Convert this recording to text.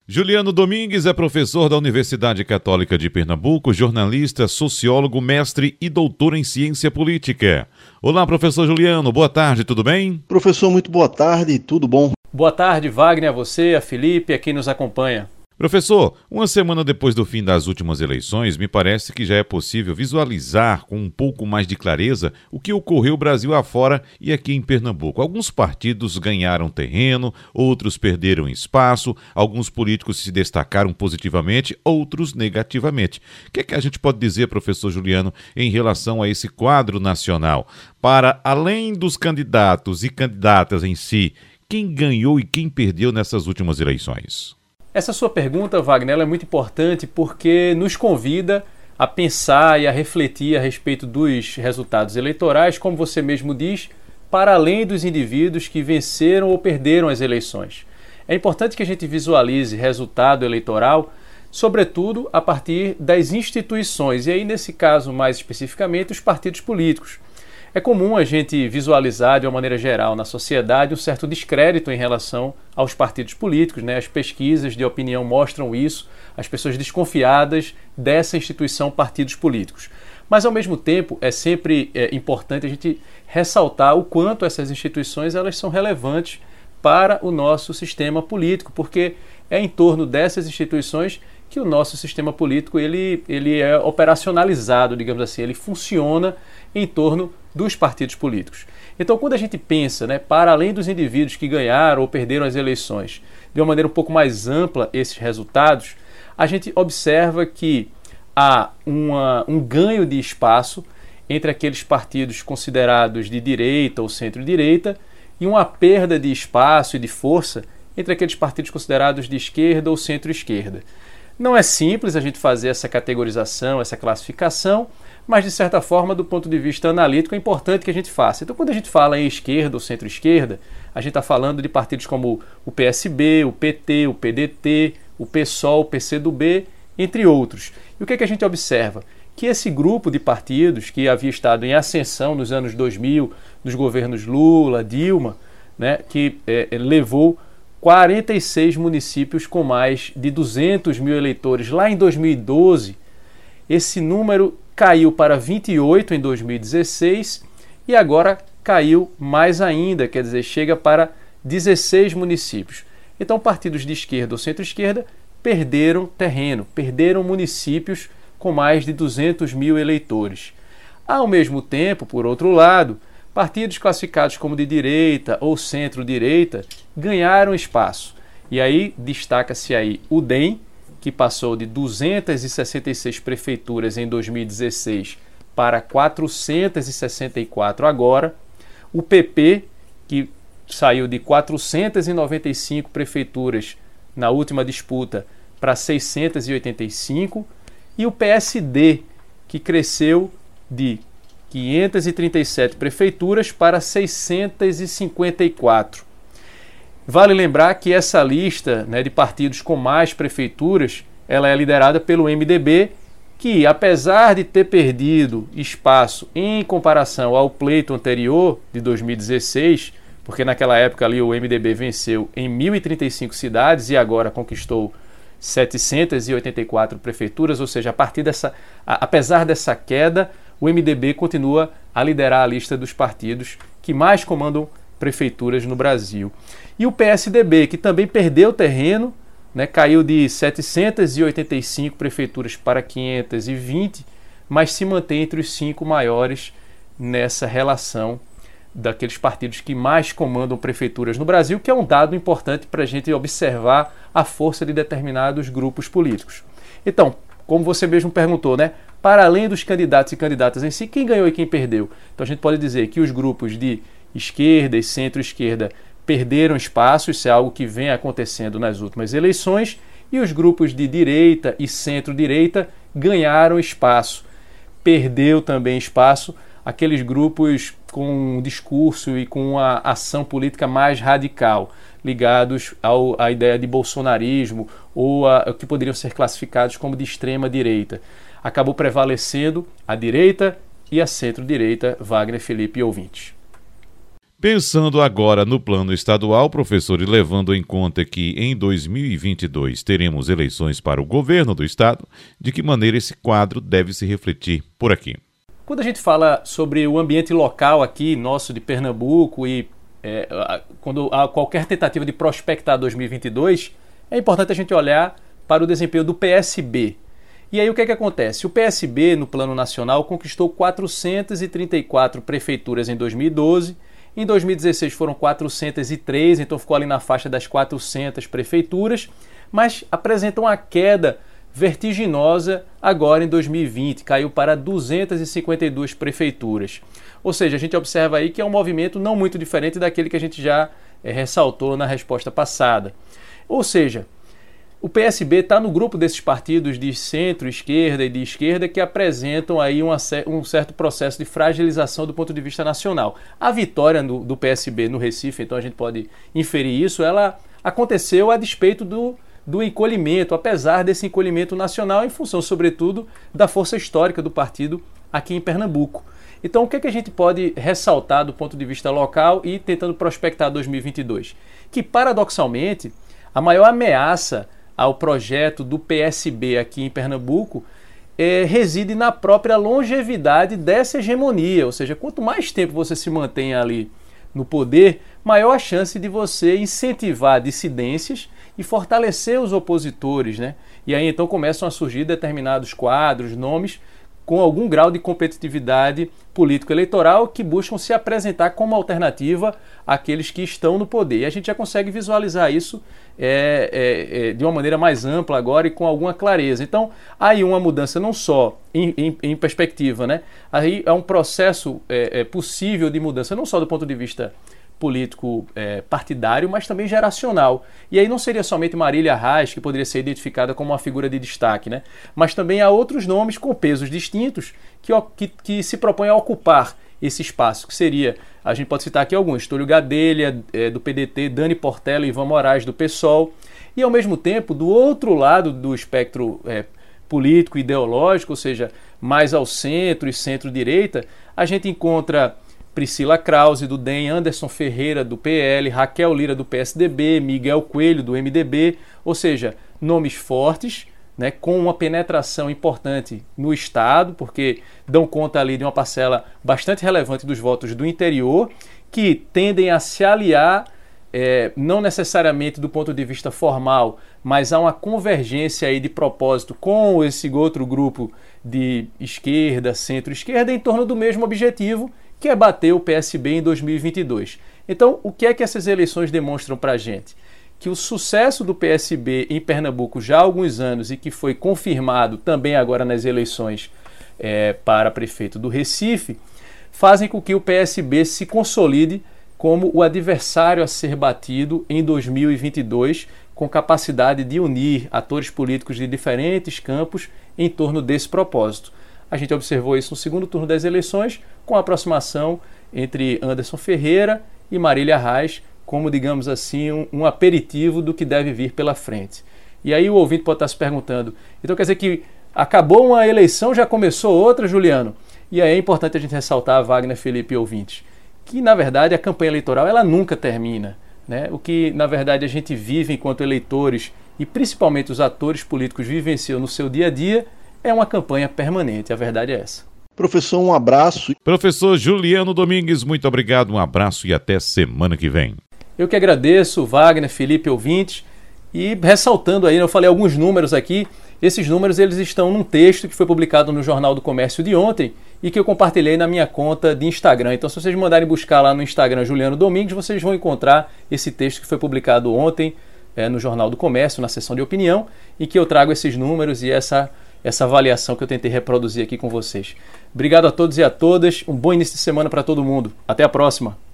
Juliano Domingues é professor da Universidade Católica de Pernambuco, jornalista, sociólogo, mestre e doutor em ciência política. Olá, professor Juliano, boa tarde, tudo bem? Professor, muito boa tarde, tudo bom? Boa tarde, Wagner, a você, a Felipe, a quem nos acompanha. Professor, uma semana depois do fim das últimas eleições, me parece que já é possível visualizar com um pouco mais de clareza o que ocorreu Brasil afora e aqui em Pernambuco. Alguns partidos ganharam terreno, outros perderam espaço, alguns políticos se destacaram positivamente, outros negativamente. O que é que a gente pode dizer, professor Juliano, em relação a esse quadro nacional? Para além dos candidatos e candidatas em si, quem ganhou e quem perdeu nessas últimas eleições? Essa sua pergunta, Wagner, ela é muito importante porque nos convida a pensar e a refletir a respeito dos resultados eleitorais, como você mesmo diz, para além dos indivíduos que venceram ou perderam as eleições. É importante que a gente visualize resultado eleitoral, sobretudo a partir das instituições, e aí nesse caso mais especificamente os partidos políticos. É comum a gente visualizar de uma maneira geral na sociedade um certo descrédito em relação aos partidos políticos, né? As pesquisas de opinião mostram isso, as pessoas desconfiadas dessa instituição partidos políticos. Mas ao mesmo tempo é sempre importante a gente ressaltar o quanto essas instituições elas são relevantes para o nosso sistema político, porque é em torno dessas instituições que o nosso sistema político ele é operacionalizado, digamos assim, ele funciona em torno dos partidos políticos. Então, quando a gente pensa, para além dos indivíduos que ganharam ou perderam as eleições, de uma maneira um pouco mais ampla esses resultados, a gente observa que há um ganho de espaço entre aqueles partidos considerados de direita ou centro-direita e uma perda de espaço e de força entre aqueles partidos considerados de esquerda ou centro-esquerda. Não é simples a gente fazer essa categorização, essa classificação, mas de certa forma, do ponto de vista analítico, é importante que a gente faça. Então, quando a gente fala em esquerda ou centro-esquerda, a gente está falando de partidos como o PSB, o PT, o PDT, o PSOL, o PCdoB, entre outros. E o que é que a gente observa? Que esse grupo de partidos que havia estado em ascensão nos anos 2000, nos governos Lula, Dilma, que levou 46 municípios com mais de 200 mil eleitores. Lá em 2012, esse número caiu para 28 em 2016 e agora caiu mais ainda, quer dizer, chega para 16 municípios. Então, partidos de esquerda ou centro-esquerda perderam terreno, perderam municípios com mais de 200 mil eleitores. Ao mesmo tempo, por outro lado, partidos classificados como de direita ou centro-direita ganharam espaço. E aí destaca-se aí o DEM, que passou de 266 prefeituras em 2016 para 464 agora, o PP, que saiu de 495 prefeituras na última disputa para 685, e o PSD, que cresceu de 537 prefeituras para 654. Vale lembrar que essa lista de partidos com mais prefeituras, ela é liderada pelo MDB, que apesar de ter perdido espaço em comparação ao pleito anterior de 2016, porque naquela época ali o MDB venceu em 1.035 cidades e agora conquistou 784 prefeituras, ou seja, apesar dessa queda, o MDB continua a liderar a lista dos partidos que mais comandam prefeituras no Brasil. E o PSDB, que também perdeu terreno, caiu de 785 prefeituras para 520, mas se mantém entre os 5 maiores nessa relação daqueles partidos que mais comandam prefeituras no Brasil, que é um dado importante para a gente observar a força de determinados grupos políticos. Então, como você mesmo perguntou, para além dos candidatos e candidatas em si, quem ganhou e quem perdeu? Então a gente pode dizer que os grupos de esquerda e centro-esquerda perderam espaço, isso é algo que vem acontecendo nas últimas eleições, e os grupos de direita e centro-direita ganharam espaço. Perdeu também espaço aqueles grupos com um discurso e com uma ação política mais radical, ligados à ideia de bolsonarismo ou a que poderiam ser classificados como de extrema-direita. Acabou prevalecendo a direita e a centro-direita, Wagner, Felipe e ouvintes. Pensando agora no plano estadual, professor, e levando em conta que em 2022 teremos eleições para o governo do estado, de que maneira esse quadro deve se refletir por aqui? Quando a gente fala sobre o ambiente local aqui, nosso de Pernambuco, e quando há qualquer tentativa de prospectar 2022, é importante a gente olhar para o desempenho do PSB. E aí o que é que acontece? O PSB, no plano nacional, conquistou 434 prefeituras em 2012, em 2016 foram 403, então ficou ali na faixa das 400 prefeituras, mas apresentam uma queda vertiginosa agora em 2020, caiu para 252 prefeituras. Ou seja, a gente observa aí que é um movimento não muito diferente daquele que a gente já ressaltou na resposta passada. Ou seja, o PSB está no grupo desses partidos de centro-esquerda e de esquerda que apresentam aí um certo processo de fragilização do ponto de vista nacional. A vitória do PSB no Recife, então a gente pode inferir isso, ela aconteceu a despeito do encolhimento, apesar desse encolhimento nacional, em função, sobretudo, da força histórica do partido aqui em Pernambuco. Então, o que é que a gente pode ressaltar do ponto de vista local e tentando prospectar 2022? Que, paradoxalmente, a maior ameaça ao projeto do PSB aqui em Pernambuco reside na própria longevidade dessa hegemonia, ou seja, quanto mais tempo você se mantém ali no poder, maior a chance de você incentivar dissidências e fortalecer os opositores, né? E aí então começam a surgir determinados quadros, nomes com algum grau de competitividade político-eleitoral que buscam se apresentar como alternativa àqueles que estão no poder. E a gente já consegue visualizar isso de uma maneira mais ampla agora e com alguma clareza. Então, há aí uma mudança não só em perspectiva, né? Aí é um processo possível de mudança, não só do ponto de vista político partidário, mas também geracional. E aí não seria somente Marília Reis, que poderia ser identificada como uma figura de destaque, né? Mas também há outros nomes com pesos distintos que se propõem a ocupar esse espaço, que seria, a gente pode citar aqui alguns, Túlio Gadelha, do PDT, Dani Portela e Ivan Moraes, do PSOL, e ao mesmo tempo, do outro lado do espectro político, ideológico, ou seja, mais ao centro e centro-direita, a gente encontra Priscila Krause, do DEM, Anderson Ferreira, do PL, Raquel Lira, do PSDB, Miguel Coelho, do MDB, ou seja, nomes fortes, né, com uma penetração importante no Estado, porque dão conta ali de uma parcela bastante relevante dos votos do interior, que tendem a se aliar, não necessariamente do ponto de vista formal, mas há uma convergência aí de propósito com esse outro grupo de esquerda, centro-esquerda, em torno do mesmo objetivo, que é bater o PSB em 2022. Então, o que é que essas eleições demonstram para a gente? Que o sucesso do PSB em Pernambuco já há alguns anos e que foi confirmado também agora nas eleições para prefeito do Recife, fazem com que o PSB se consolide como o adversário a ser batido em 2022, com capacidade de unir atores políticos de diferentes campos em torno desse propósito. A gente observou isso no segundo turno das eleições, com a aproximação entre Anderson Ferreira e Marília Reis, como, digamos assim, um aperitivo do que deve vir pela frente. E aí o ouvinte pode estar se perguntando, então quer dizer que acabou uma eleição, já começou outra, Juliano? E aí é importante a gente ressaltar, Wagner, Felipe e ouvintes, que na verdade a campanha eleitoral ela nunca termina, né? O que na verdade a gente vive enquanto eleitores e principalmente os atores políticos vivenciam no seu dia a dia é uma campanha permanente, a verdade é essa. Professor, um abraço. Professor Juliano Domingues, muito obrigado, um abraço e até semana que vem. Eu que agradeço, Wagner, Felipe, ouvintes, e ressaltando aí, eu falei alguns números aqui, esses números eles estão num texto que foi publicado no Jornal do Comércio de ontem e que eu compartilhei na minha conta de Instagram. Então, se vocês mandarem buscar lá no Instagram Juliano Domingues, vocês vão encontrar esse texto que foi publicado ontem no Jornal do Comércio, na seção de opinião, e que eu trago esses números e essa avaliação que eu tentei reproduzir aqui com vocês. Obrigado a todos e a todas, um bom início de semana para todo mundo. Até a próxima!